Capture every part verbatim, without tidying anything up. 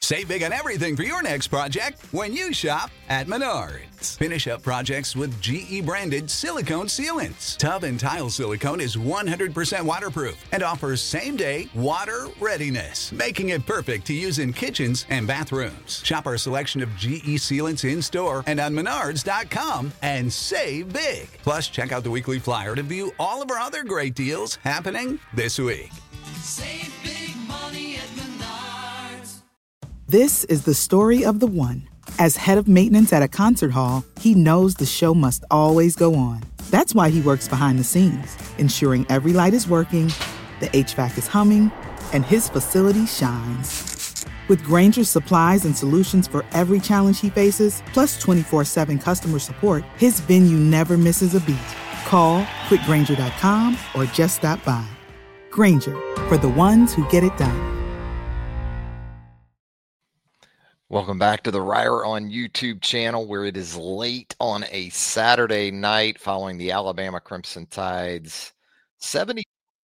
Save big on everything for your next project when you shop at Menards. Finish up projects with G E branded silicone sealants. Tub and tile silicone is one hundred percent waterproof and offers same-day water readiness, making it perfect to use in kitchens and bathrooms. Shop our selection of G E sealants in-store and on menards dot com and save big. Plus, check out the weekly flyer to view all of our other great deals happening this week. Save big money at Menards. This is the story of the one. As head of maintenance at a concert hall, he knows the show must always go on. That's why he works behind the scenes, ensuring every light is working, the H V A C is humming, and his facility shines. With Grainger's supplies and solutions for every challenge he faces, plus twenty-four seven customer support, his venue never misses a beat. Call quick grainger dot com or just stop by. Grainger, for the ones who get it done. Welcome back to the Ryer on YouTube channel, where it is late on a Saturday night following the Alabama Crimson Tide's seventy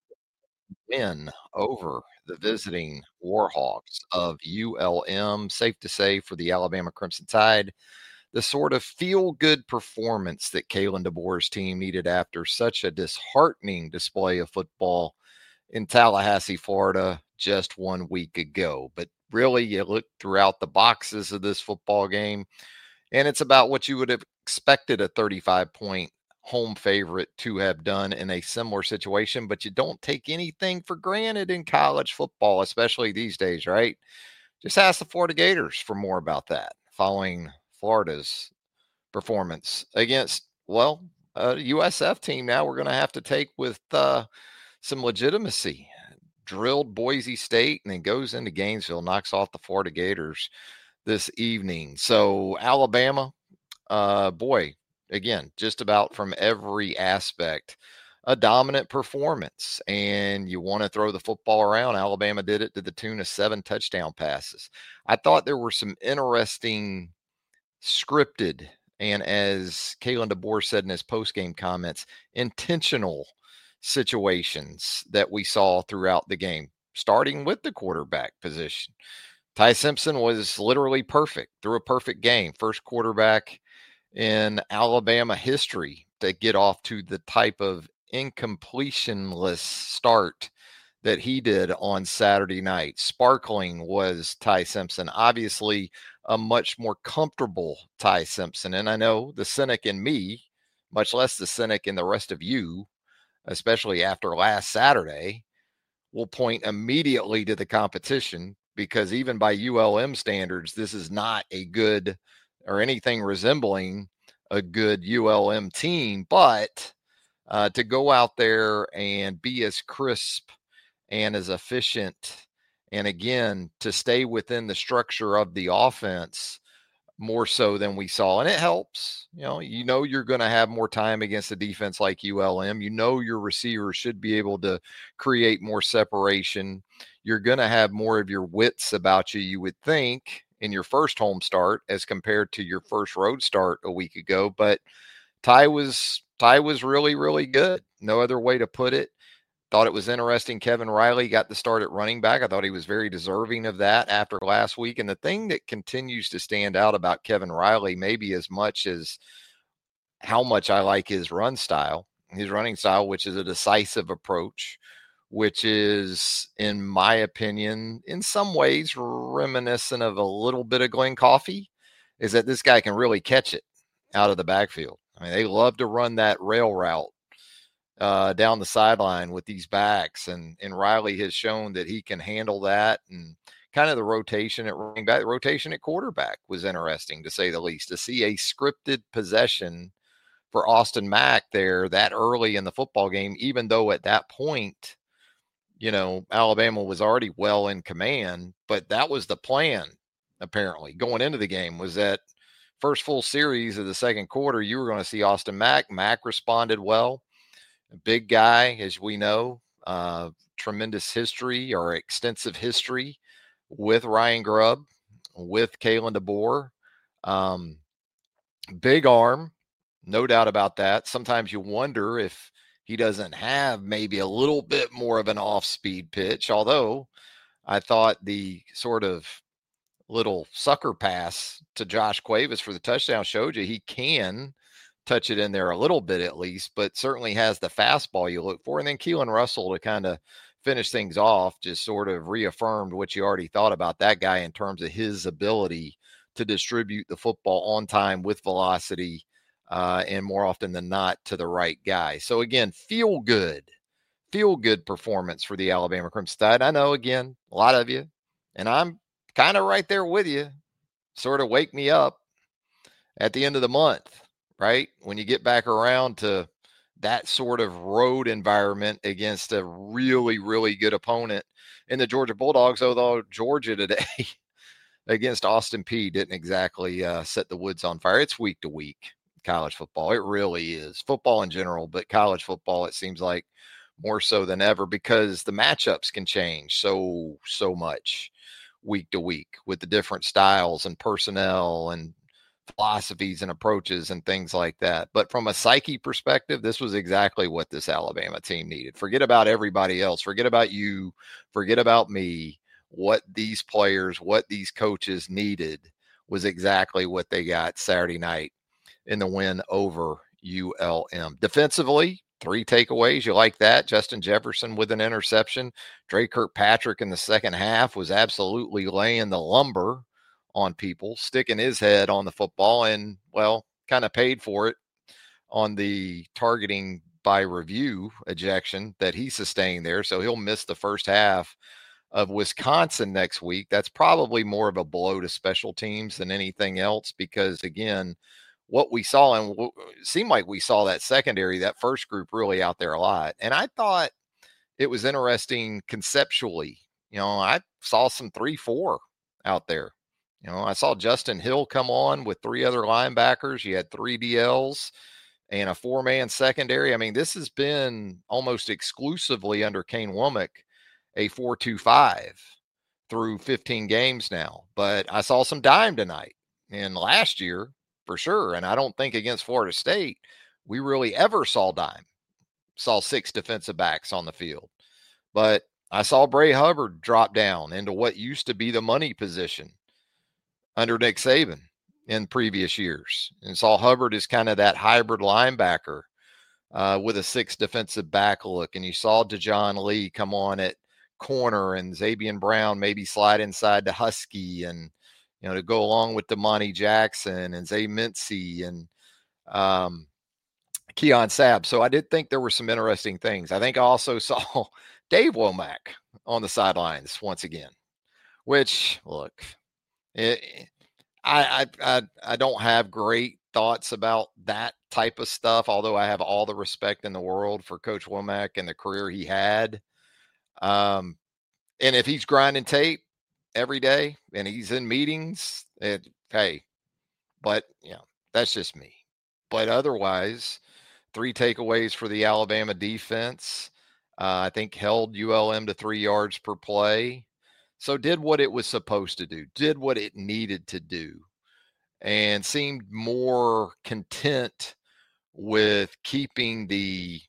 win over the visiting Warhawks of U L M. Safe to say for the Alabama Crimson Tide, the sort of feel-good performance that Kalen DeBoer's team needed after such a disheartening display of football in Tallahassee, Florida, just one week ago. But really, you look throughout the boxes of this football game, and it's about what you would have expected a thirty-five point home favorite to have done in a similar situation, but you don't take anything for granted in college football, especially these days, right? Just ask the Florida Gators for more about that following Florida's performance against, well, a U S F team now we're going to have to take with uh, some legitimacy. Drilled Boise State and then goes into Gainesville, knocks off the Florida Gators this evening. So Alabama, uh, boy, again, just about from every aspect, a dominant performance. And you want to throw the football around. Alabama did it to the tune of seven touchdown passes. I thought there were some interesting scripted, and as Kalen DeBoer said in his postgame comments, intentional situations that we saw throughout the game, starting with the quarterback position. Ty Simpson was literally perfect, threw a perfect game. First quarterback in Alabama history to get off to the type of incompletionless start that he did on Saturday night. Sparkling was Ty Simpson. Obviously, a much more comfortable Ty Simpson. And I know the cynic in me, much less the cynic in the rest of you, especially after last Saturday, will point immediately to the competition, because even by U L M standards, this is not a good or anything resembling a good U L M team. But uh, to go out there and be as crisp and as efficient, and again, to stay within the structure of the offense more so than we saw. And it helps. You know, you know you're going to have more time against a defense like U L M. You know your receivers should be able to create more separation. You're going to have more of your wits about you, you would think, in your first home start as compared to your first road start a week ago. But Ty was Ty was really, really good. No other way to put it. Thought it was interesting. Kevin Riley got the start at running back. I thought he was very deserving of that after last week. And the thing that continues to stand out about Kevin Riley, maybe as much as how much I like his run style, his running style, which is a decisive approach, which is, in my opinion, in some ways reminiscent of a little bit of Glenn Coffey, is that this guy can really catch it out of the backfield. I mean, they love to run that rail route Uh, down the sideline with these backs, and and Riley has shown that he can handle that. And kind of the rotation at running back, rotation at quarterback was interesting, to say the least. To see a scripted possession for Austin Mack there that early in the football game, even though at that point, you know, Alabama was already well in command, but that was the plan apparently going into the game, was that first full series of the second quarter, you were going to see Austin Mack. Mack responded well. A big guy, as we know, uh, tremendous history or extensive history with Ryan Grubb, with Kalen DeBoer. Um, big arm, no doubt about that. Sometimes you wonder if he doesn't have maybe a little bit more of an off-speed pitch, although I thought the sort of little sucker pass to Josh Cuevas for the touchdown showed you he can touch it in there a little bit at least, but certainly has the fastball you look for. And then Keelan Russell to kind of finish things off just sort of reaffirmed what you already thought about that guy in terms of his ability to distribute the football on time with velocity, uh, and more often than not to the right guy. So again, feel good, feel good performance for the Alabama Crimson Tide. I know, again, a lot of you, and I'm kind of right there with you, sort of wake me up at the end of the month, right? When you get back around to that sort of road environment against a really, really good opponent in the Georgia Bulldogs, although Georgia today against Austin Peay didn't exactly uh, set the woods on fire. It's week to week college football. It really is. Football in general, but college football, it seems like more so than ever because the matchups can change so, so much week to week with the different styles and personnel and philosophies and approaches and things like that. But from a psyche perspective, this was exactly what this Alabama team needed. Forget about everybody else. Forget about you. Forget about me. What these players, what these coaches needed was exactly what they got Saturday night in the win over U L M. Defensively, three takeaways. You like that? Justin Jefferson with an interception. Dre Kirkpatrick in the second half was absolutely laying the lumber on people, sticking his head on the football and, well, kind of paid for it on the targeting by review ejection that he sustained there. So he'll miss the first half of Wisconsin next week. That's probably more of a blow to special teams than anything else because, again, what we saw and what seemed like we saw that secondary, that first group really out there a lot. And I thought it was interesting conceptually. You know, I saw some three four out there. You know, I saw Justin Hill come on with three other linebackers. You had three D Ls and a four-man secondary. I mean, this has been almost exclusively under Kane Womack, a four two five through fifteen games now. But I saw some dime tonight and last year for sure. And I don't think against Florida State, we really ever saw dime. Saw six defensive backs on the field. But I saw Bray Hubbard drop down into what used to be the money position under Nick Saban in previous years, and saw Hubbard as kind of that hybrid linebacker uh, with a six defensive back look. And you saw DeJohn Lee come on at corner and Xavier Brown maybe slide inside to Husky and, you know, to go along with Damani Jackson and Zay Mincy and um, Keon Sabb. So I did think there were some interesting things. I think I also saw Dave Womack on the sidelines once again, which, look, It, I, I I I don't have great thoughts about that type of stuff, although I have all the respect in the world for Coach Womack and the career he had. Um, and if he's grinding tape every day and he's in meetings, it, hey, but you know, that's just me. But otherwise, three takeaways for the Alabama defense. Uh, I think held U L M to three yards per play. So did what it was supposed to do, did what it needed to do, and seemed more content with keeping the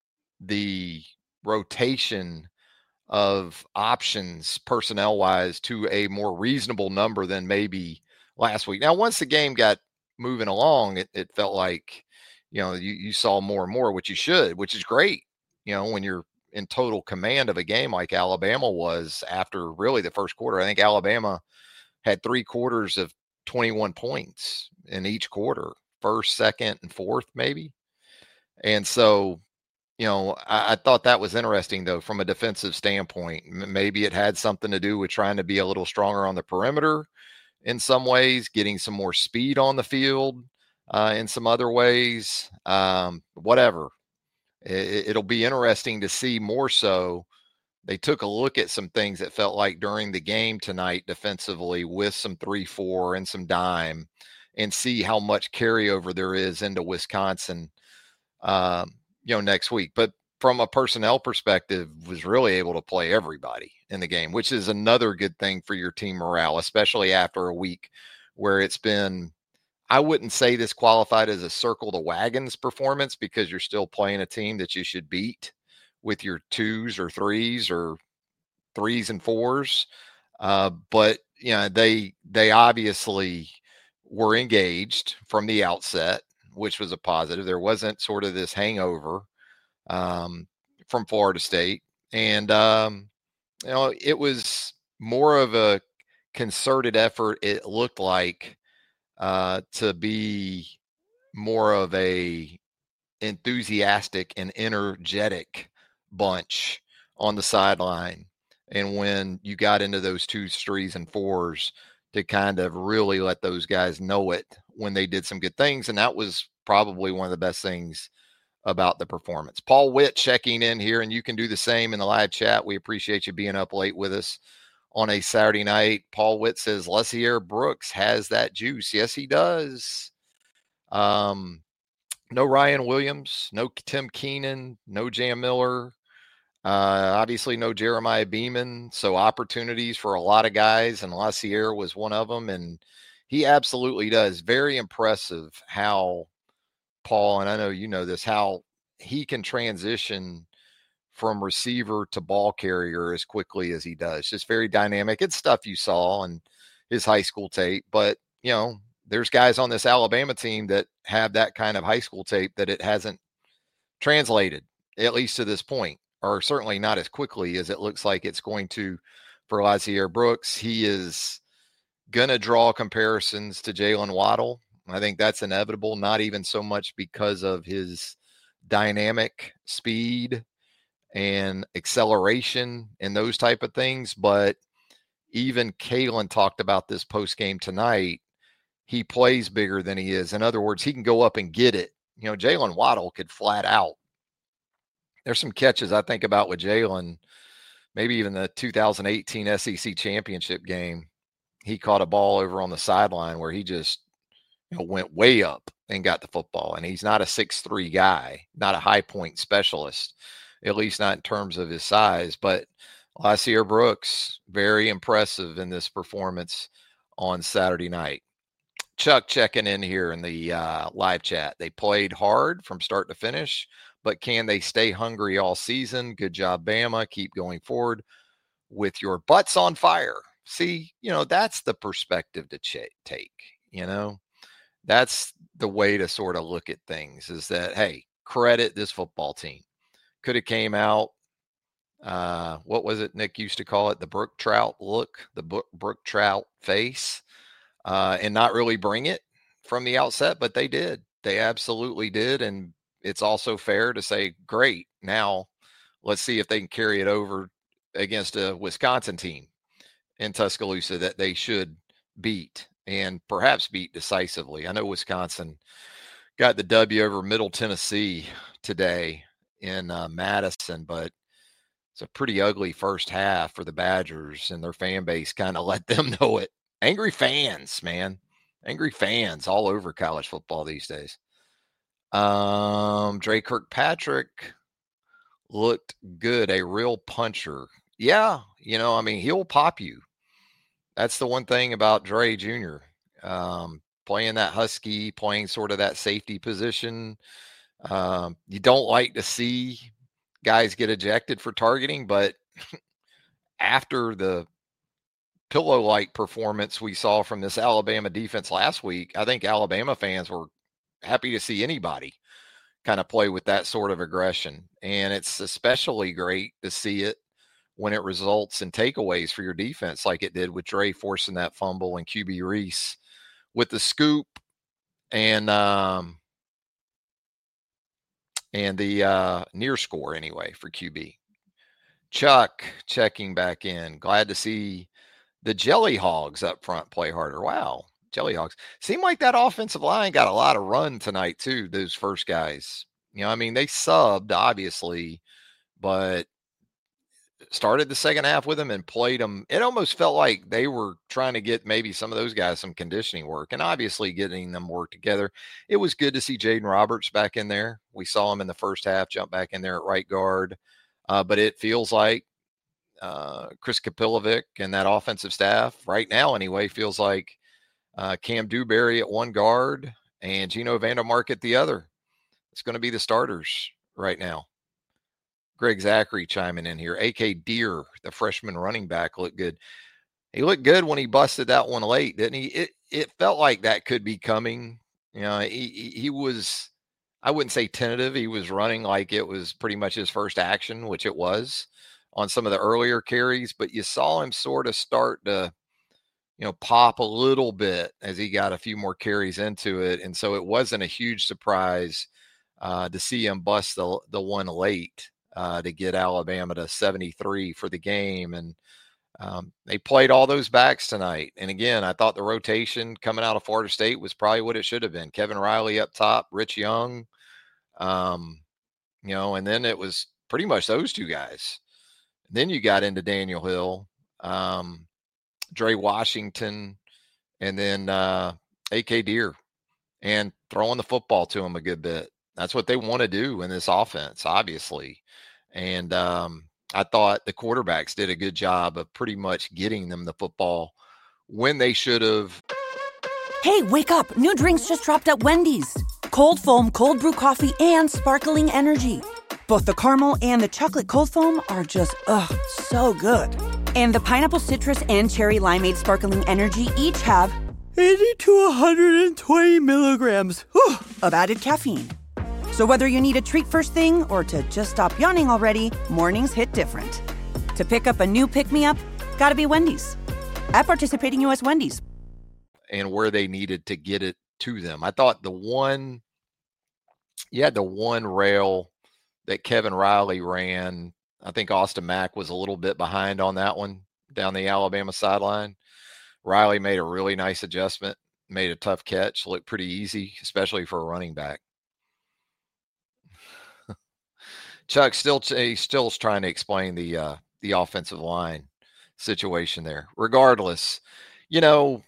the rotation of options personnel-wise to a more reasonable number than maybe last week. Now, once the game got moving along, it, it felt like, you know, you, you saw more and more, which you should, which is great, you know, when you're in total command of a game like Alabama was after really the first quarter. I think Alabama had three quarters of twenty-one points in each quarter, first, second, and fourth, maybe. And so, you know, I, I thought that was interesting, though, from a defensive standpoint. M- maybe it had something to do with trying to be a little stronger on the perimeter in some ways, getting some more speed on the field uh, in some other ways, um, whatever. It'll be interesting to see more so. They took a look at some things that felt like during the game tonight defensively with some three four and some dime and see how much carryover there is into Wisconsin, um, you know, next week. But from a personnel perspective, was really able to play everybody in the game, which is another good thing for your team morale, especially after a week where it's been, I wouldn't say this qualified as a circle the wagons performance because you're still playing a team that you should beat with your twos or threes or threes and fours. Uh, but, you know, they they obviously were engaged from the outset, which was a positive. There wasn't sort of this hangover um, from Florida State. And, um, you know, it was more of a concerted effort, it looked like, uh, to be more of a enthusiastic and energetic bunch on the sideline. And when you got into those twos, threes, and fours, to kind of really let those guys know it when they did some good things. And that was probably one of the best things about the performance. Paul Witt checking in here, and you can do the same in the live chat. We appreciate you being up late with us on a Saturday night. Paul Witt says LeSierre Brooks has that juice. Yes, he does. Um, no Ryan Williams, no Tim Keenan, no Jam Miller. Uh, obviously no Jeremiah Beeman. So opportunities for a lot of guys, and LeSierre was one of them. And he absolutely does. Very impressive how Paul, and I know you know this, how he can transition from receiver to ball carrier as quickly as he does. Just very dynamic. It's stuff you saw in his high school tape, but you know, there's guys on this Alabama team that have that kind of high school tape that it hasn't translated, at least to this point, or certainly not as quickly as it looks like it's going to for LeSierre Brooks. He is going to draw comparisons to Jalen Waddle. I think that's inevitable, not even so much because of his dynamic speed and acceleration and those type of things, but even Kalen talked about this post game tonight. He plays bigger than he is. In other words, he can go up and get it. You know, Jalen Waddle could flat out. There's some catches I think about with Jalen, maybe even the two thousand eighteen S E C championship game. He caught a ball over on the sideline where he just, you know, went way up and got the football. And he's not a six three guy, not a high point specialist, at least not in terms of his size. But LeSierre Brooks, very impressive in this performance on Saturday night. Chuck checking in here in the uh, live chat. They played hard from start to finish, but can they stay hungry all season? Good job, Bama. Keep going forward with your butts on fire. See, you know, that's the perspective to ch- take, you know. That's the way to sort of look at things, is that, hey, credit this football team. Could have came out, uh, what was it Nick used to call it? The Brook Trout look, the Brook, Brook Trout face, uh, and not really bring it from the outset, but they did. They absolutely did. And it's also fair to say, great, now let's see if they can carry it over against a Wisconsin team in Tuscaloosa that they should beat, and perhaps beat decisively. I know Wisconsin got the W over Middle Tennessee today in uh, Madison, but it's a pretty ugly first half for the Badgers, and their fan base kind of let them know it. Angry fans, man. Angry fans all over college football these days. Um, Dre Kirkpatrick looked good, a real puncher. Yeah, you know, I mean, he'll pop you. That's the one thing about Dre Junior Um, playing that Husky, playing sort of that safety position. Um, you don't like to see guys get ejected for targeting, but after the pillow-like performance we saw from this Alabama defense last week, I think Alabama fans were happy to see anybody kind of play with that sort of aggression. And it's especially great to see it when it results in takeaways for your defense, like it did with Dre forcing that fumble and Q B Reese with the scoop and um, and the uh, near score anyway for Q B. Chuck checking back in. Glad to see the Jelly Hogs up front play harder. Wow, Jelly Hogs. Seemed like that offensive line got a lot of run tonight too, those first guys. You know, I mean, they subbed, obviously, but started the second half with them and played them. It almost felt like they were trying to get maybe some of those guys some conditioning work, and obviously getting them work together. It was good to see Jaden Roberts back in there. We saw him in the first half jump back in there at right guard. Uh, but it feels like uh, Chris Kapilovic and that offensive staff right now anyway feels like uh, Cam Dewberry at one guard and Gino Vandermark at the other. It's going to be the starters right now. Greg Zachary chiming in here. A K Deer, the freshman running back, looked good. he looked good when he busted that one late, didn't he? It it felt like that could be coming. You know, he he was, I wouldn't say tentative. He was running like it was pretty much his first action, which it was on some of the earlier carries, but you saw him sort of start to, you know, pop a little bit as he got a few more carries into it. And so it wasn't a huge surprise uh, to see him bust the, the one late uh, to get Alabama to seventy-three for the game. And um, they played all those backs tonight. And again, I thought the rotation coming out of Florida State was probably what it should have been. Kevin Riley up top, Rich Young, um, you know, and then it was pretty much those two guys. Then you got into Daniel Hill, um, Dre Washington, and then uh, A K Deer, and throwing the football to him a good bit. That's what they want to do in this offense, obviously. And um, I thought the quarterbacks did a good job of pretty much getting them the football when they should have. Hey, wake up. New drinks just dropped at Wendy's. Cold foam, cold brew coffee, and sparkling energy. Both the caramel and the chocolate cold foam are just, ugh, so good. And the pineapple citrus and cherry limeade sparkling energy each have eighty to one hundred twenty milligrams whew, of added caffeine. So whether you need a treat first thing or to just stop yawning already, mornings hit different. To pick up a new pick-me-up, gotta be Wendy's. At participating U S Wendy's. And where they needed to get it to them. I thought the one, you had the one rail that Kevin Riley ran. I think Austin Mack was a little bit behind on that one down the Alabama sideline. Riley made a really nice adjustment, made a tough catch, looked pretty easy, especially for a running back. Chuck still he still's trying to explain the uh, the offensive line situation there. Regardless, you know,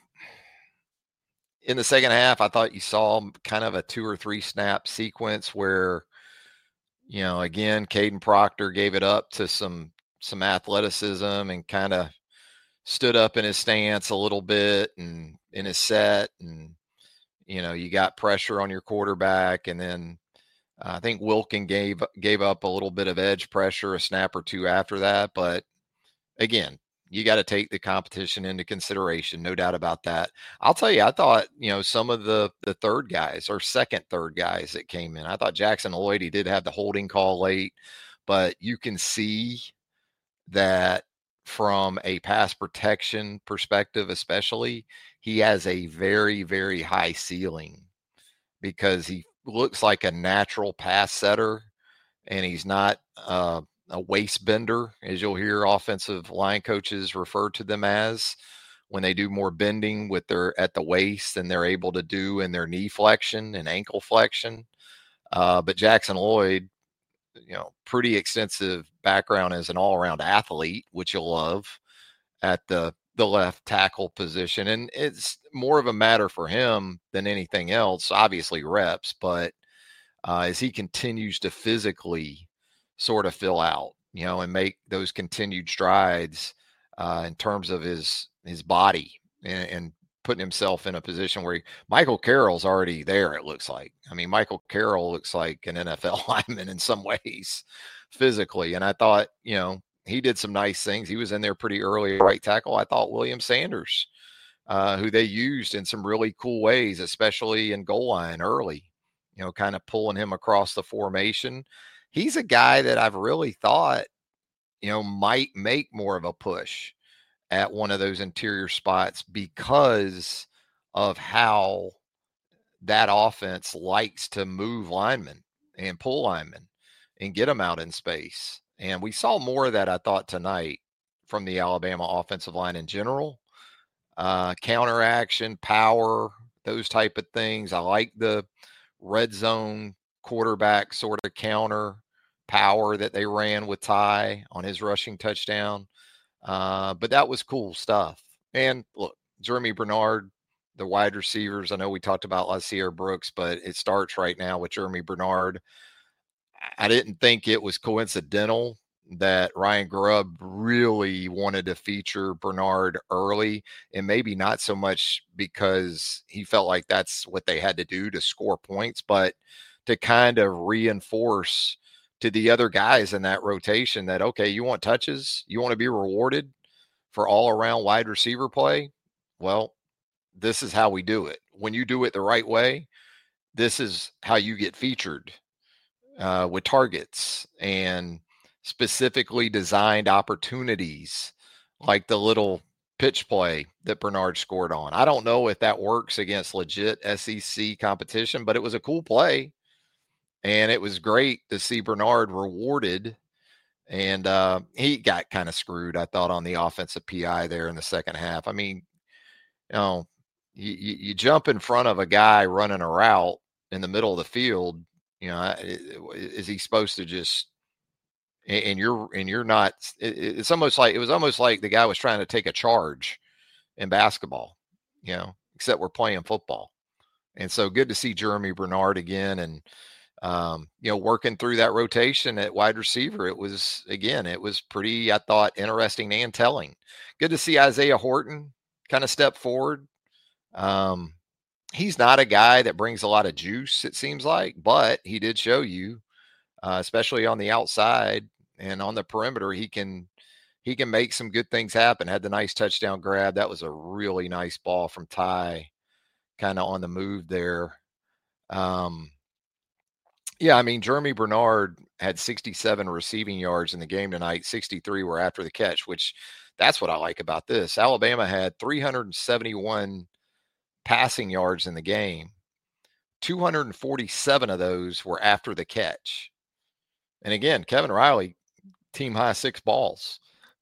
in the second half, I thought you saw kind of a two or three snap sequence where, you know, again, Caden Proctor gave it up to some some athleticism and kind of stood up in his stance a little bit and in his set. And, you know, you got pressure on your quarterback. And then uh, I think Wilkin gave gave up a little bit of edge pressure, a snap or two after that. But again, you got to take the competition into consideration, no doubt about that. I'll tell you, I thought, you know, some of the the third guys or second third guys that came in, I thought Jackson Lloyd, he did have the holding call late, but you can see that from a pass protection perspective, especially, he has a very, very high ceiling because he looks like a natural pass setter and he's not uh, a waist bender, as you'll hear offensive line coaches refer to them as, when they do more bending with their at the waist than they're able to do in their knee flexion and ankle flexion. Uh, but Jackson Lloyd, you know, pretty extensive background as an all-around athlete, which you'll love at the the left tackle position. And it's more of a matter for him than anything else, obviously reps, but uh, as he continues to physically sort of fill out, you know, and make those continued strides uh, in terms of his his body and, and putting himself in a position where he, Michael Carroll's already there, it looks like. I mean, Michael Carroll looks like an N F L lineman in some ways physically. And I thought, you know, he did some nice things. He was in there pretty early at right tackle. I thought William Sanders, uh, who they used in some really cool ways, especially in goal line early, you know, kind of pulling him across the formation. He's a guy that I've really thought, you know, might make more of a push at one of those interior spots because of how that offense likes to move linemen and pull linemen and get them out in space. And we saw more of that, I thought, tonight from the Alabama offensive line in general. Uh, counter action, power, those type of things. I like the red zone quarterback sort of counter power that they ran with Ty on his rushing touchdown. Uh, but that was cool stuff. And look, Jeremy Bernard, the wide receivers, I know we talked about LaSierre Brooks, but it starts right now with Jeremy Bernard. I didn't think it was coincidental that Ryan Grubb really wanted to feature Bernard early, and maybe not so much because he felt like that's what they had to do to score points, but to kind of reinforce to the other guys in that rotation that, okay, you want touches, you want to be rewarded for all-around wide receiver play, well, this is how we do it. When you do it the right way, this is how you get featured uh, with targets and specifically designed opportunities like the little pitch play that Bernard scored on. I don't know if that works against legit S E C competition, but it was a cool play. And it was great to see Bernard rewarded. And uh, he got kind of screwed, I thought, on the offensive P I there in the second half. I mean, you know, you, you, you jump in front of a guy running a route in the middle of the field. You know, is he supposed to just, and you're, and you're not, it's almost like, it was almost like the guy was trying to take a charge in basketball, you know, except we're playing football. And so good to see Jeremy Bernard again. And, um, you know, working through that rotation at wide receiver, it was, again, it was pretty, I thought, interesting and telling. Good to see Isaiah Horton kind of step forward. Um, he's not a guy that brings a lot of juice, it seems like, but he did show you, uh, especially on the outside and on the perimeter, he can, he can make some good things happen. Had the nice touchdown grab. That was a really nice ball from Ty, kind of on the move there. Um, yeah, I mean, Jeremy Bernard had sixty-seven receiving yards in the game tonight. sixty-three were after the catch, which that's what I like about this. Alabama had three hundred seventy-one passing yards in the game. two hundred forty-seven of those were after the catch. And again, Kevin Riley, team high six balls.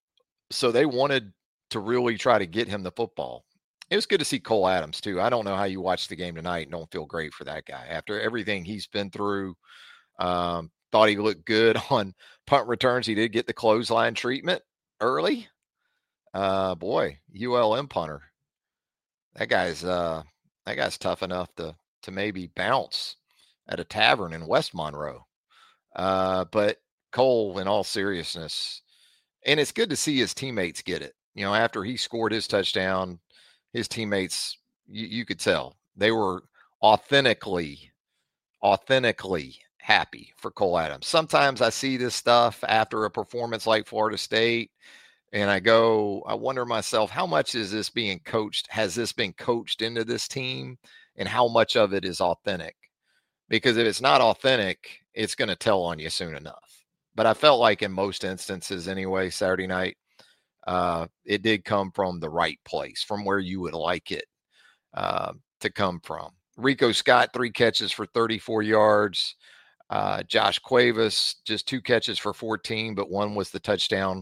So they wanted to really try to get him the football. It was good to see Cole Adams too. I don't know how you watched the game tonight and don't feel great for that guy after everything he's been through. Um, thought he looked good on punt returns. He did get the clothesline treatment early. Uh, boy, U L M punter. That guy's uh, that guy's tough enough to to maybe bounce at a tavern in West Monroe. Uh, but Cole, in all seriousness, and it's good to see his teammates get it. You know, after he scored his touchdown, his teammates, you, you could tell they were authentically, authentically happy for Cole Adams. Sometimes I see this stuff after a performance like Florida State, and I go, I wonder myself, how much is this being coached? Has this been coached into this team? And how much of it is authentic? Because if it's not authentic, it's going to tell on you soon enough. But I felt like in most instances anyway, Saturday night, uh, it did come from the right place, from where you would like it uh, to come from. Rico Scott, three catches for thirty-four yards. Uh, Josh Cuevas, just two catches for fourteen, but one was the touchdown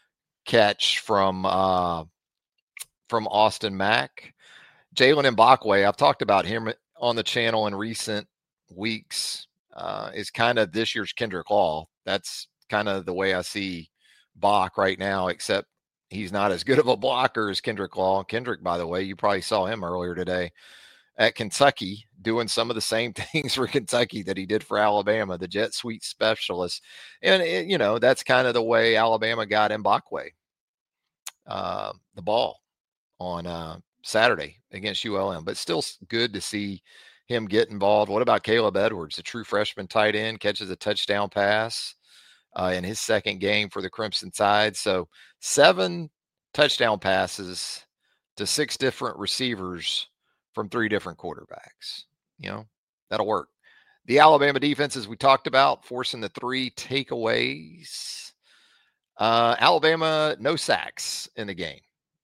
catch from uh, from Austin Mack. Jalen Mbakwe, I've talked about him on the channel in recent weeks, uh, is kind of this year's Kendrick Law. That's kind of the way I see Bach right now, except he's not as good of a blocker as Kendrick Law. Kendrick, by the way, you probably saw him earlier today at Kentucky doing some of the same things for Kentucky that he did for Alabama, the jet sweep specialist. And, it, you know, that's kind of the way Alabama got Mbakwe uh, the ball on uh, Saturday against U L M. But still good to see him get involved. What about Caleb Edwards, the true freshman tight end, catches a touchdown pass uh, in his second game for the Crimson Tide. So seven touchdown passes to six different receivers from three different quarterbacks. You know, that'll work. The Alabama defense, as we talked about, forcing the three takeaways. Uh, Alabama, no sacks in the game,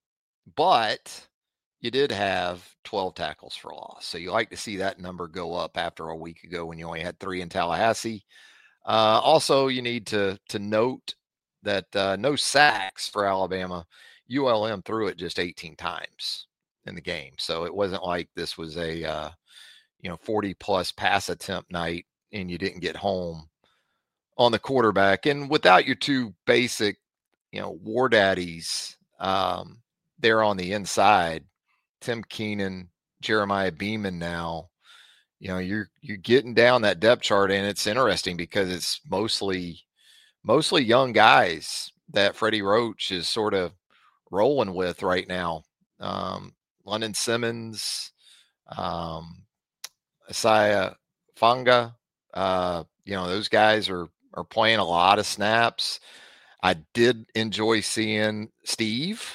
but you did have twelve tackles for loss. So you like to see that number go up after a week ago when you only had three in Tallahassee. Uh, also, you need to, to note that uh, no sacks for Alabama. U L M threw it just eighteen times in the game. So it wasn't like this was a, uh, you know, forty plus pass attempt night and you didn't get home on the quarterback. And without your two basic, you know, war daddies um, there on the inside, Tim Keenan, Jeremiah Beeman now, you know, you're, you're getting down that depth chart, and it's interesting because it's mostly, mostly young guys that Freddie Roach is sort of rolling with right now. Um, London Simmons, um, Isaiah Fanga, uh, you know, those guys are, are playing a lot of snaps. I did enjoy seeing Steve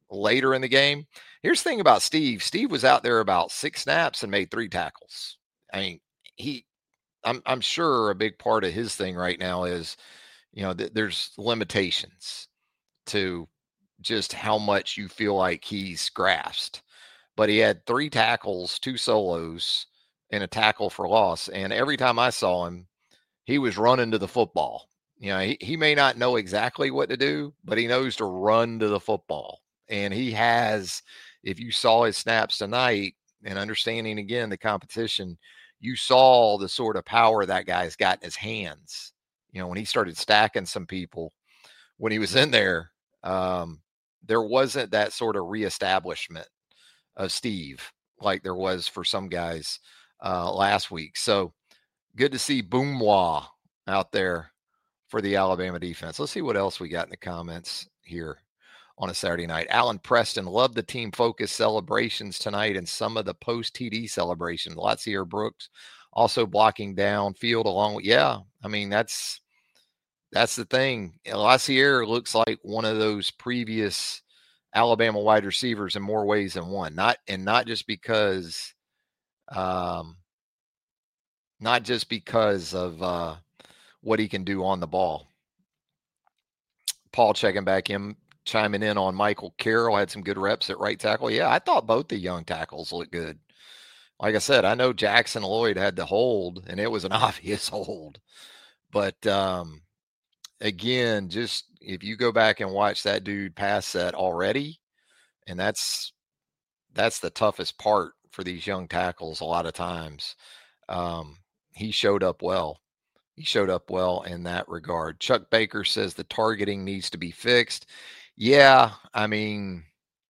later in the game. Here's the thing about Steve. Steve was out there about six snaps and made three tackles. I mean, he, I'm, I'm sure a big part of his thing right now is, you know, th- there's limitations to just how much you feel like he's grasped. But he had three tackles, two solos, and a tackle for loss. And every time I saw him, he was running to the football. You know, he, he may not know exactly what to do, but he knows to run to the football. And he has, if you saw his snaps tonight and understanding again the competition, you saw the sort of power that guy's got in his hands. You know, when he started stacking some people, when he was in there, um, there wasn't that sort of reestablishment of Steve like there was for some guys uh, last week. So good to see Boomwa out there for the Alabama defense. Let's see what else we got in the comments here on a Saturday night. Alan Preston, love the team focus celebrations tonight and some of the post-T D celebrations. Latsier Brooks also blocking down field along with, yeah, I mean, that's that's the thing. Lassier looks like one of those previous Alabama wide receivers in more ways than one. Not and not just because um not just because of uh what he can do on the ball. Paul checking back in, chiming in on Michael Carroll, had some good reps at right tackle. Yeah, I thought both the young tackles looked good. Like I said, I know Jackson Lloyd had the hold, and it was an obvious hold. But um, again, just if you go back and watch that dude pass set already, and that's that's the toughest part for these young tackles a lot of times. Um, he showed up well. He showed up well in that regard. Chuck Baker says the targeting needs to be fixed. Yeah, I mean,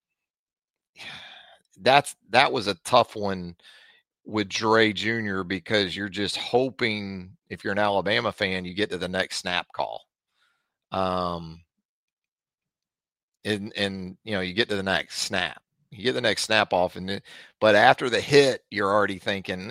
that's that was a tough one with Dre Junior because you're just hoping, if you're an Alabama fan, you get to the next snap call. Um, and, and you know, you get to the next snap. You get the next snap off, and then, but after the hit, you're already thinking,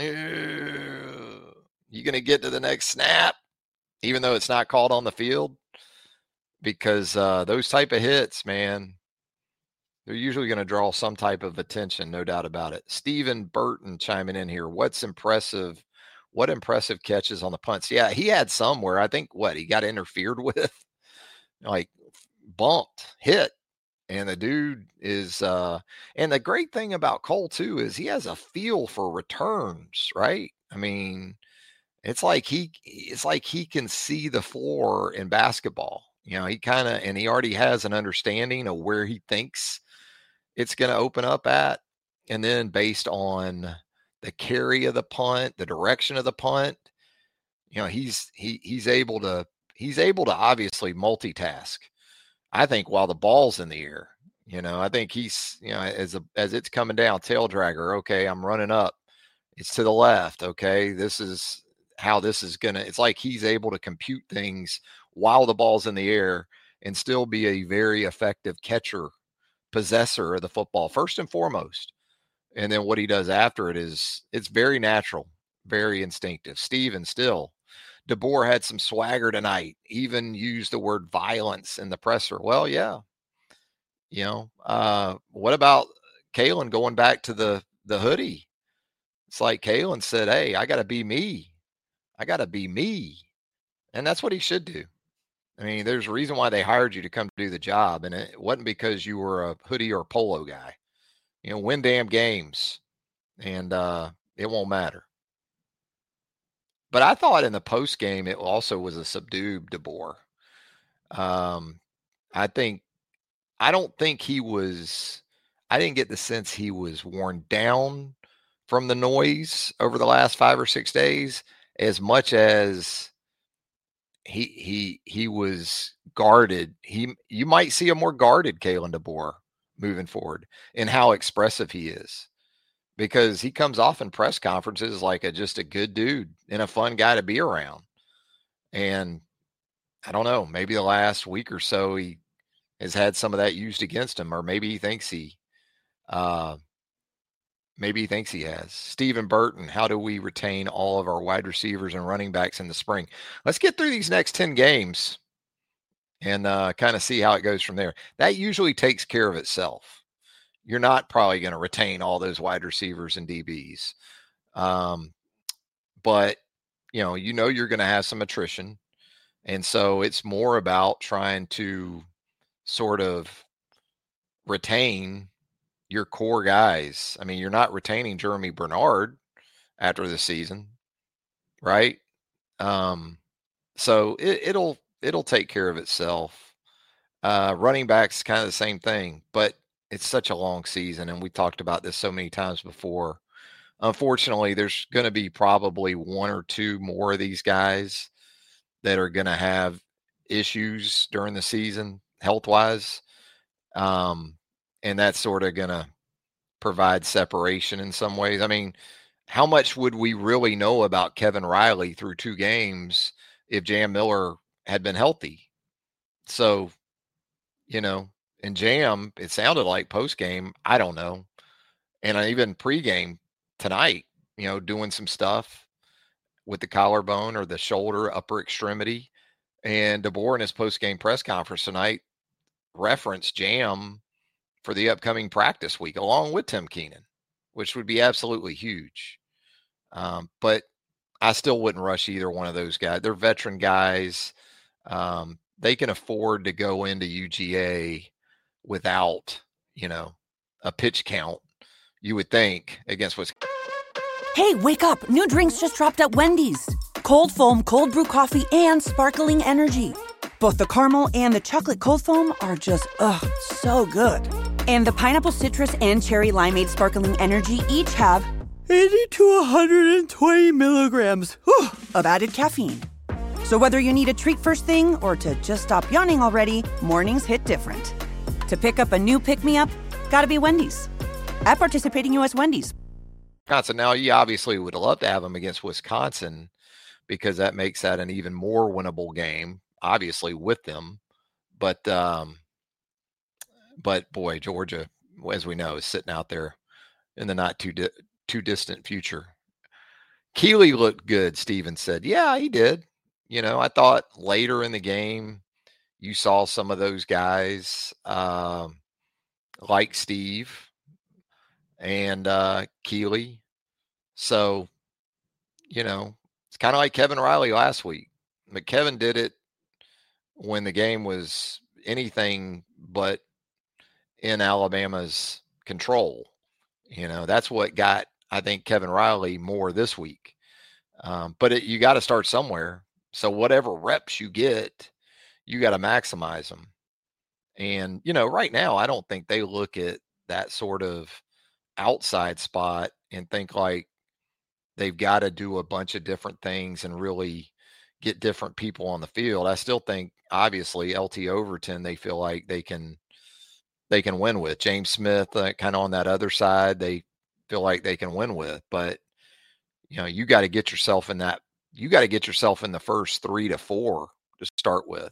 you going to get to the next snap, even though it's not called on the field, because uh, those type of hits, man, they're usually going to draw some type of attention, no doubt about it. Stephen Burton chiming in here. What's impressive? What impressive catches on the punts? Yeah, he had some where I think what he got interfered with, like bumped, hit. And the dude is, uh, and the great thing about Cole too is he has a feel for returns, right? I mean, it's like he, it's like he can see the floor in basketball. You know, he kind of, and he already has an understanding of where he thinks it's going to open up at. And then based on the carry of the punt, the direction of the punt, you know, he's, he, he's able to, he's able to obviously multitask. I think while the ball's in the air, you know, I think he's, you know, as a, as it's coming down, tail dragger. Okay, I'm running up. It's to the left. Okay, this is how this is gonna. It's like he's able to compute things while the ball's in the air and still be a very effective catcher, possessor of the football first and foremost. And then what he does after it is it's very natural, very instinctive. Steven still. DeBoer had some swagger tonight, even used the word violence in the presser. Well, yeah. You know, uh, what about Kalen going back to the, the hoodie? It's like Kalen said, hey, I got to be me. I got to be me. And that's what he should do. I mean, there's a reason why they hired you to come do the job. And it wasn't because you were a hoodie or polo guy. You know, win damn games. And uh, it won't matter. But I thought in the post game, it also was a subdued DeBoer. Um, I think, I don't think he was, I didn't get the sense he was worn down from the noise over the last five or six days as much as he, he, he was guarded. He, you might see a more guarded Kalen DeBoer moving forward in how expressive he is. Because he comes off in press conferences like a just a good dude and a fun guy to be around. And I don't know, maybe the last week or so he has had some of that used against him, or maybe he thinks he uh, maybe he thinks he has. Stephen Burton, how do we retain all of our wide receivers and running backs in the spring? Let's get through these next ten games. and uh, kind of see how it goes from there. That usually takes care of itself. You're not probably going to retain all those wide receivers and D Bs. Um, but, you know, you know you're going to have some attrition. And so it's more about trying to sort of retain your core guys. I mean, you're not retaining Jeremy Bernard after the season, right? Um, so it, it'll it'll take care of itself. Uh, running backs, kind of the same thing, but it's such a long season, and we talked about this so many times before. Unfortunately, there's going to be probably one or two more of these guys that are going to have issues during the season, health-wise, um, and that's sort of going to provide separation in some ways. I mean, how much would we really know about Kevin Riley through two games if Jam Miller had been healthy? So, you know, in Jam, it sounded like post-game, I don't know. And I even pre-game tonight, you know, doing some stuff with the collarbone or the shoulder, upper extremity. And DeBoer in his post-game press conference tonight referenced Jam for the upcoming practice week, along with Tim Keenan, which would be absolutely huge. Um, but I still wouldn't rush either one of those guys. They're veteran guys. Um, they can afford to go into U G A without, you know, a pitch count, you would think, against what's. Hey, wake up. New drinks just dropped at Wendy's. Cold foam, cold brew coffee, and sparkling energy. Both the caramel and the chocolate cold foam are just, ugh, so good. And the pineapple citrus and cherry limeade sparkling energy each have eighty to one hundred twenty milligrams whew, of added caffeine. So whether you need a treat first thing or to just stop yawning already, mornings hit different. To pick up a new pick-me-up, gotta be Wendy's. At participating U S Wendy's. Wisconsin. Now, you obviously would love to have them against Wisconsin because that makes that an even more winnable game, obviously, with them. But, um, but boy, Georgia, as we know, is sitting out there in the not too di- too distant future. Keeley looked good, Steven said. Yeah, he did. You know, I thought later in the game, you saw some of those guys um, like Steve and uh, Keeley. So, you know, it's kind of like Kevin Riley last week. But Kevin did it when the game was anything but in Alabama's control. You know, that's what got, I think, Kevin Riley more this week. Um, but it, you got to start somewhere. So whatever reps you get, you got to maximize them. And, you know, right now, I don't think they look at that sort of outside spot and think like they've got to do a bunch of different things and really get different people on the field. I still think, obviously, L T Overton, they feel like they can they can win with. James Smith, uh, kind of on that other side, they feel like they can win with. But, you know, you got to get yourself in that. You got to get yourself in the first three to four to start with.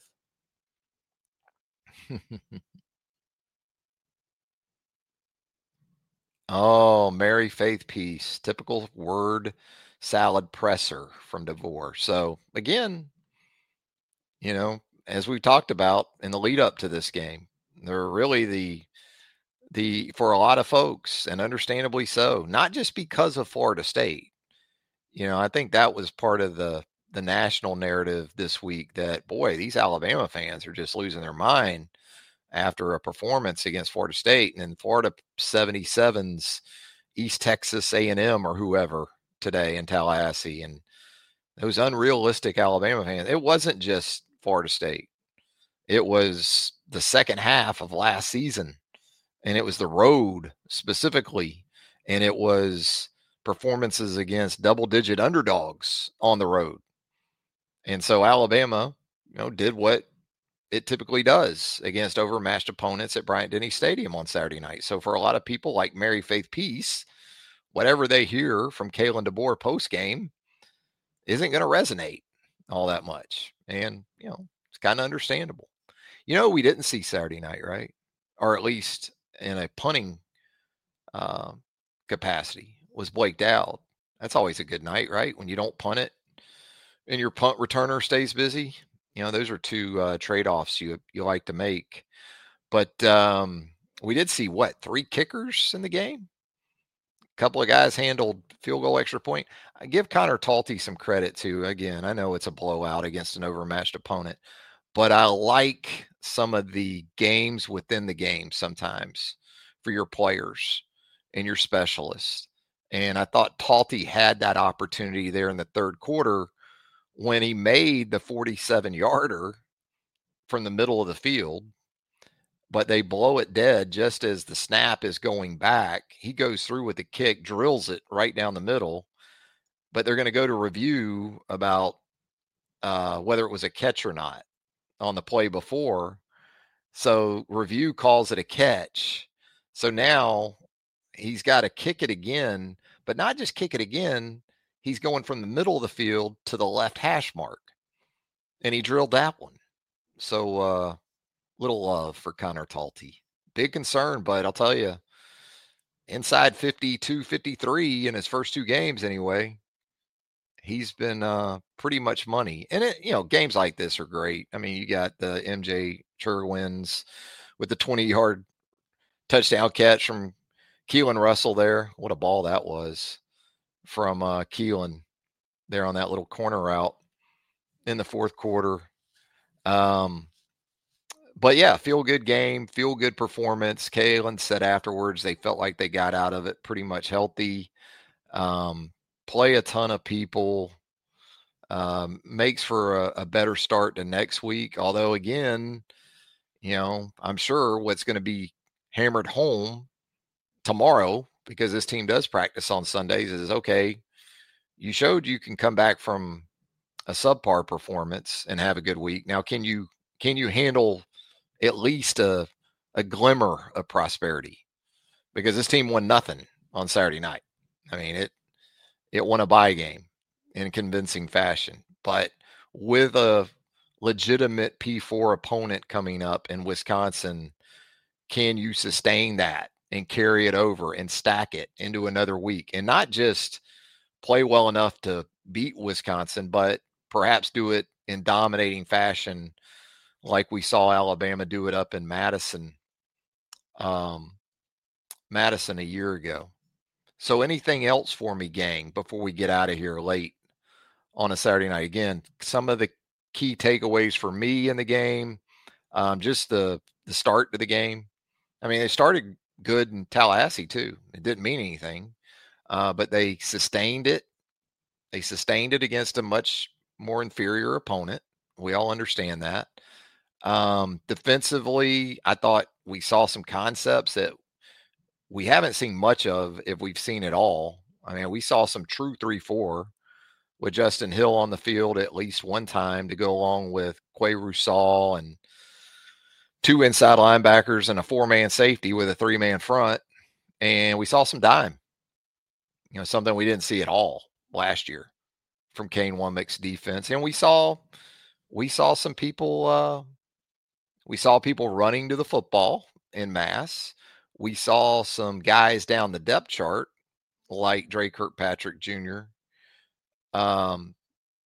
Oh, Mary Faith Peace, typical word salad presser from DeVore. So again, you know, as we talked about in the lead up to this game, they're really the the for a lot of folks, and understandably so, not just because of Florida State. You know, I think that was part of the the national narrative this week that, boy, these Alabama fans are just losing their mind after a performance against Florida State, and then Florida seventy-sevens East Texas A and M or whoever today in Tallahassee. And those unrealistic Alabama fans, it wasn't just Florida State. It was the second half of last season, and it was the road specifically, and it was performances against double-digit underdogs on the road. And so Alabama, you know, did what it typically does against overmatched opponents at Bryant-Denny Stadium on Saturday night. So for a lot of people like Mary Faith Peace, whatever they hear from Kalen DeBoer post-game isn't going to resonate all that much. And, you know, it's kind of understandable. You know, we didn't see Saturday night, right? Or at least in a punting uh, capacity, was Blake Dowd. That's always a good night, right? When you don't punt it and your punt returner stays busy. You know, those are two uh, trade-offs you you like to make. But um, we did see, what, three kickers in the game? A couple of guys handled field goal extra point. I give Connor Talty some credit, too. Again, I know it's a blowout against an overmatched opponent, but I like some of the games within the game sometimes for your players and your specialists. And I thought Talty had that opportunity there in the third quarter when he made the forty-seven-yarder from the middle of the field, but they blow it dead just as the snap is going back. He goes through with the kick, drills it right down the middle, but they're going to go to review about uh, whether it was a catch or not on the play before. So review calls it a catch. So now he's got to kick it again, but not just kick it again. He's going from the middle of the field to the left hash mark, and he drilled that one. So uh, little love for Connor Talty. Big concern, but I'll tell you, inside fifty-two, fifty-three in his first two games anyway, he's been uh, pretty much money. And, it, you know, games like this are great. I mean, you got the M J Sherwins with the twenty-yard touchdown catch from Keelan Russell there. What a ball that was from uh, Keelan there on that little corner route in the fourth quarter. Um, but, yeah, feel good game, feel good performance. Kalen said afterwards they felt like they got out of it pretty much healthy. Um, play a ton of people. Um, makes for a, a better start to next week. Although, again, you know, I'm sure what's going to be hammered home tomorrow, because this team does practice on Sundays, is okay, you showed you can come back from a subpar performance and have a good week. Now, can you can you handle at least a a glimmer of prosperity? Because this team won nothing on Saturday night. I mean, it it won a bye game in convincing fashion, but with a legitimate P four opponent coming up in Wisconsin, can you sustain that and carry it over and stack it into another week and not just play well enough to beat Wisconsin, but perhaps do it in dominating fashion like we saw Alabama do it up in Madison, um, Madison a year ago. So anything else for me, gang, before we get out of here late on a Saturday night? Again, some of the key takeaways for me in the game, um, just the, the start to the game. I mean, they started good in Tallahassee too. It didn't mean anything, uh, but they sustained it. They sustained it against a much more inferior opponent. We all understand that. Um, defensively, I thought we saw some concepts that we haven't seen much of, if we've seen it all. I mean, we saw some true three four with Justin Hill on the field at least one time to go along with Quay Rusal and two inside linebackers and a four-man safety with a three-man front. And we saw some dime, you know, something we didn't see at all last year from Kane Wommack's defense. And we saw, we saw some people, uh, we saw people running to the football en masse. We saw some guys down the depth chart like Dre Kirkpatrick Junior, um,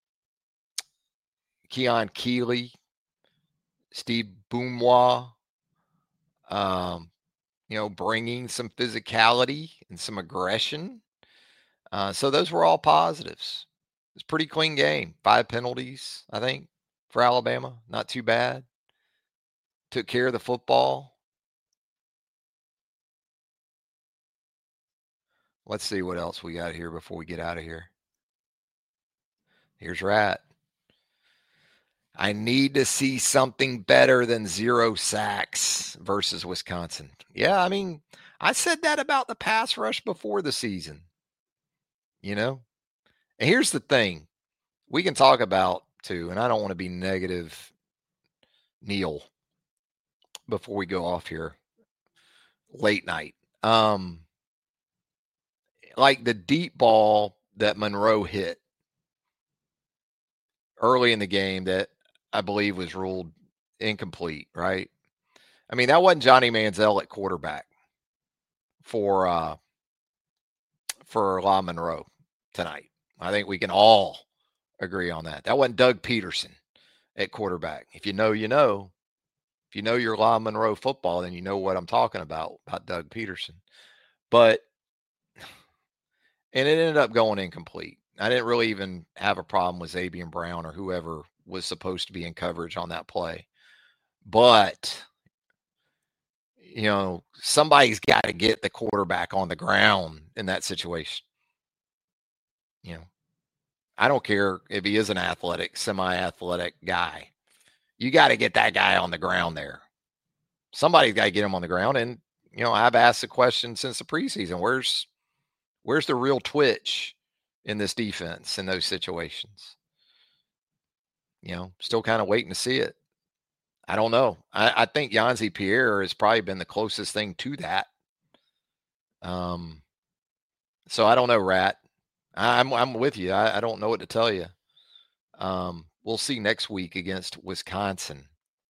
Keon Keeley, Steve Boomois, um, you know, bringing some physicality and some aggression. Uh, so those were all positives. It's a pretty clean game. Five penalties, I think, for Alabama. Not too bad. Took care of the football. Let's see what else we got here before we get out of here. Here's Rat. I need to see something better than zero sacks versus Wisconsin. Yeah, I mean, I said that about the pass rush before the season. You know? And here's the thing. We can talk about, too, and I don't want to be negative, Neil, before we go off here late night. Um, like the deep ball that Monroe hit early in the game that I believe was ruled incomplete, right? I mean, that wasn't Johnny Manziel at quarterback for uh, for La Monroe tonight. I think we can all agree on that. That wasn't Doug Peterson at quarterback. If you know, you know. If you know your La Monroe football, then you know what I'm talking about, about Doug Peterson. But, and it ended up going incomplete. I didn't really even have a problem with Xavier Brown or whoever was supposed to be in coverage on that play. But, you know, somebody's got to get the quarterback on the ground in that situation. You know, I don't care if he is an athletic, semi-athletic guy. You got to get that guy on the ground there. Somebody's got to get him on the ground. And, you know, I've asked the question since the preseason, where's, where's the real twitch in this defense in those situations? You know, still kind of waiting to see it. I don't know. I, I think Yhonzae Pierre has probably been the closest thing to that. Um, so I don't know, Rat. I'm I'm with you. I, I don't know what to tell you. Um, we'll see next week against Wisconsin.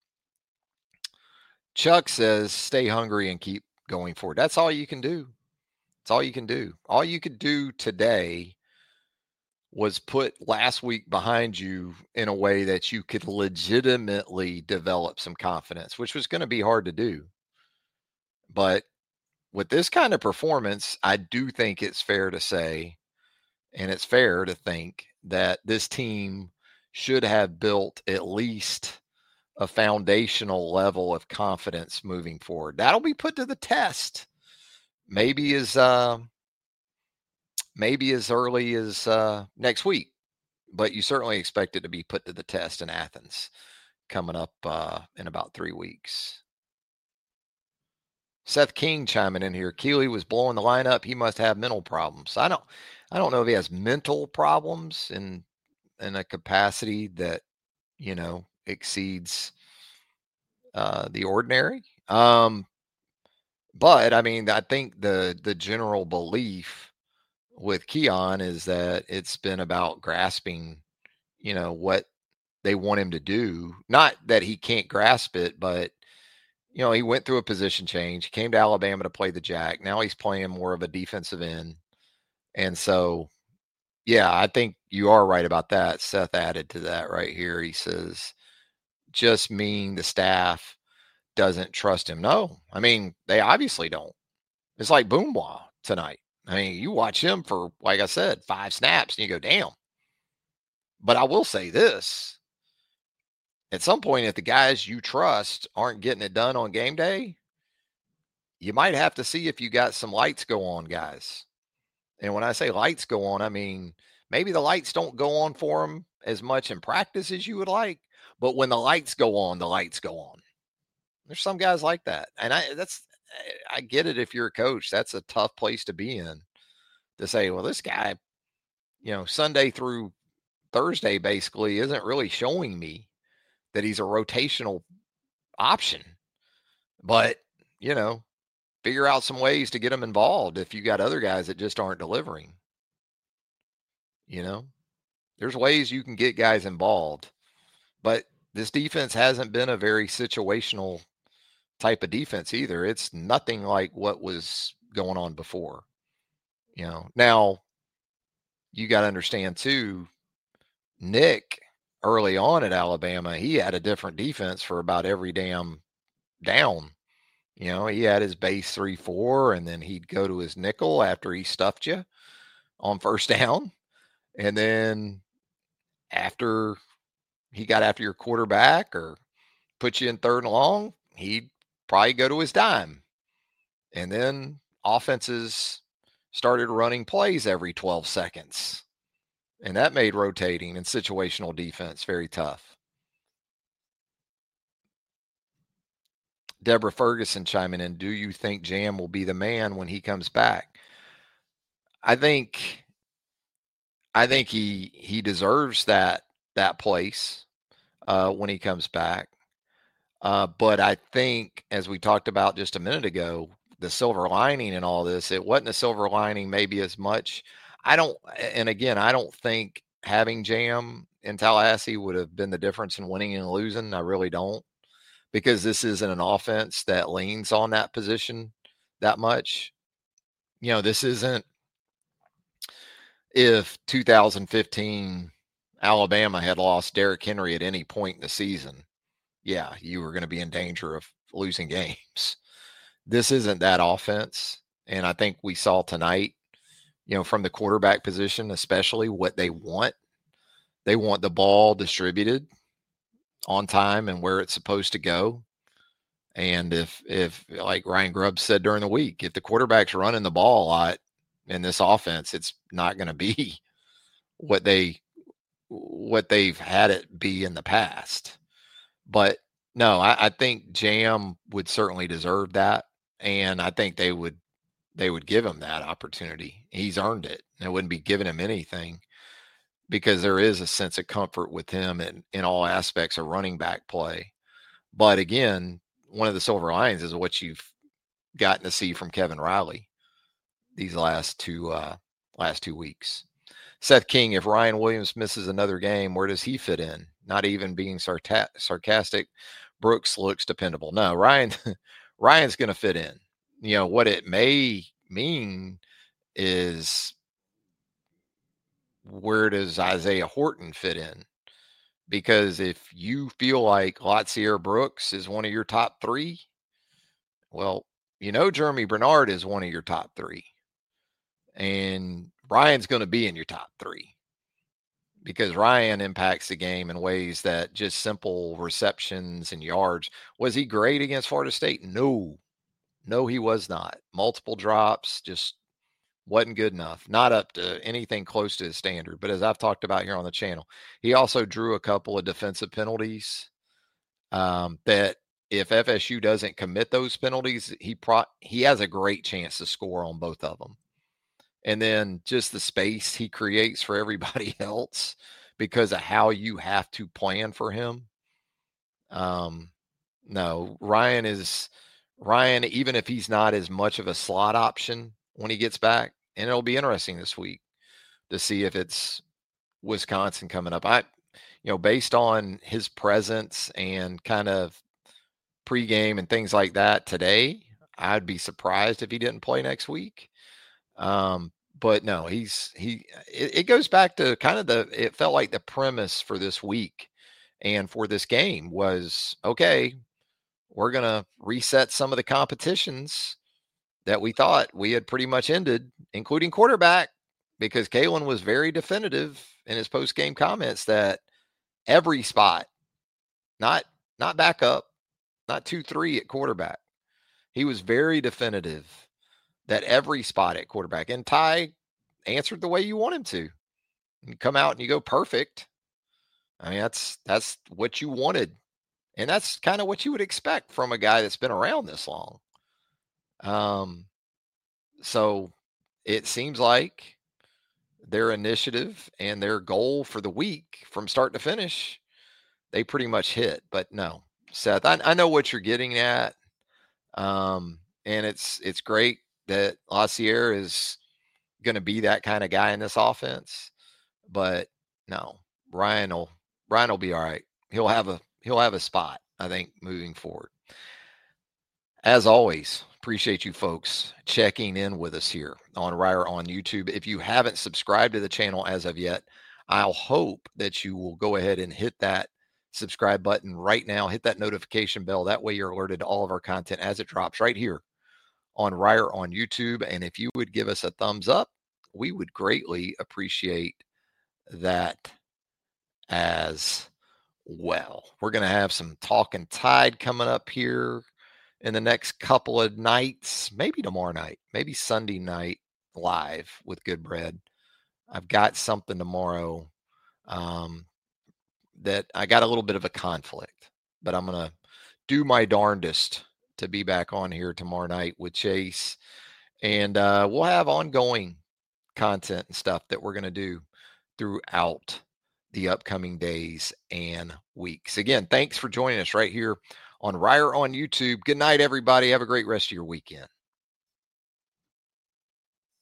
Chuck says, stay hungry and keep going forward. That's all you can do. That's all you can do. All you could do today was put last week behind you in a way that you could legitimately develop some confidence, which was going to be hard to do. But with this kind of performance, I do think it's fair to say, and it's fair to think, that this team should have built at least a foundational level of confidence moving forward. That'll be put to the test. Maybe as uh, maybe as early as uh, next week, but you certainly expect it to be put to the test in Athens coming up uh, in about three weeks. Seth King chiming in here. Keeley was blowing the lineup. He must have mental problems. I don't, I don't know if he has mental problems in in a capacity that, you know, exceeds uh, the ordinary. Um, but I mean, I think the the general belief with Keon is that it's been about grasping, you know, what they want him to do. Not that he can't grasp it, but, you know, he went through a position change. He came to Alabama to play the jack. Now he's playing more of a defensive end. And so, yeah, I think you are right about that. Seth added to that right here. He says, just mean the staff doesn't trust him. No, I mean, they obviously don't. It's like Boomwa tonight. I mean, you watch him for, like I said, five snaps and you go, damn. But I will say this. At some point, if the guys you trust aren't getting it done on game day, you might have to see if you got some lights go on, guys. And when I say lights go on, I mean, maybe the lights don't go on for them as much in practice as you would like, but when the lights go on, the lights go on. There's some guys like that. And I, that's, I get it. If you're a coach, that's a tough place to be in, to say, well, this guy, you know, Sunday through Thursday basically isn't really showing me that he's a rotational option. But, you know, figure out some ways to get him involved if you got other guys that just aren't delivering. You know, there's ways you can get guys involved. But this defense hasn't been a very situational type of defense either. It's nothing like what was going on before. You know, now you got to understand too, Nick early on at Alabama, he had a different defense for about every damn down. You know, he had his base three four, and then he'd go to his nickel after he stuffed you on first down. And then after he got after your quarterback or put you in third and long, he'd probably go to his dime. And then offenses started running plays every twelve seconds. And that made rotating and situational defense very tough. Deborah Ferguson chiming in. Do you think Jam will be the man when he comes back? I think, I think he he deserves that that place uh, when he comes back. Uh, but I think, as we talked about just a minute ago, the silver lining in all this, it wasn't a silver lining maybe as much. I don't, and again, I don't think having Jam in Tallahassee would have been the difference in winning and losing. I really don't, because this isn't an offense that leans on that position that much. You know, this isn't if two thousand fifteen Alabama had lost Derrick Henry at any point in the season, yeah, you were going to be in danger of losing games. This isn't that offense. And I think we saw tonight, you know, from the quarterback position, especially what they want. They want the ball distributed on time and where it's supposed to go. And if, if like Ryan Grubb said during the week, if the quarterback's running the ball a lot in this offense, it's not going to be what they, what they've had it be in the past. But no, I, I think Jam would certainly deserve that. And I think they would, they would give him that opportunity. He's earned it. They wouldn't be giving him anything, because there is a sense of comfort with him in, in all aspects of running back play. But again, one of the silver linings is what you've gotten to see from Kevin Riley these last two, uh, last two weeks. Seth King, if Ryan Williams misses another game, where does he fit in? Not even being sarta- sarcastic, Brooks looks dependable. No, Ryan, Ryan's going to fit in. You know, what it may mean is, where does Isaiah Horton fit in? Because if you feel like Latsier Brooks is one of your top three, well, you know, Jeremy Bernard is one of your top three. And Ryan's going to be in your top three, because Ryan impacts the game in ways that just simple receptions and yards. Was he great against Florida State? No, no, he was not. Multiple drops, just wasn't good enough. Not up to anything close to his standard. But as I've talked about here on the channel, he also drew a couple of defensive penalties um, that if F S U doesn't commit those penalties, he pro- he has a great chance to score on both of them. And then just the space he creates for everybody else because of how you have to plan for him. Um, no, Ryan is Ryan, even if he's not as much of a slot option when he gets back, and it'll be interesting this week to see if it's Wisconsin coming up. I, you know, based on his presence and kind of pregame and things like that today, I'd be surprised if he didn't play next week. Um, but no, he's, he, it, it goes back to kind of the, it felt like the premise for this week and for this game was, okay, we're going to reset some of the competitions that we thought we had pretty much ended, including quarterback, because Kalen was very definitive in his post-game comments that every spot, not, not backup, not two, three at quarterback. He was very definitive that every spot at quarterback, and Ty answered the way you want him to. You come out and you go perfect. I mean, that's, that's what you wanted. And that's kind of what you would expect from a guy that's been around this long. Um, so it seems like their initiative and their goal for the week from start to finish, they pretty much hit. But no, Seth, I, I know what you're getting at. Um, and it's, it's great that Lassier is going to be that kind of guy in this offense, but no, Ryan will, Ryan will be all right. He'll have a, he'll have a spot, I think, moving forward. As always, appreciate you folks checking in with us here on Ryer on YouTube. If you haven't subscribed to the channel as of yet, I'll hope that you will go ahead and hit that subscribe button right now. Hit that notification bell. That way you're alerted to all of our content as it drops right here on Ryer on YouTube. And if you would give us a thumbs up, we would greatly appreciate that as well. We're going to have some Talking Tide coming up here in the next couple of nights, maybe tomorrow night, maybe Sunday night live with Good Bread. I've got something tomorrow um, that I got a little bit of a conflict, but I'm going to do my darndest to be back on here tomorrow night with Chase. And uh, we'll have ongoing content and stuff that we're going to do throughout the upcoming days and weeks. Again, thanks for joining us right here on Ryer on YouTube. Good night, everybody. Have a great rest of your weekend.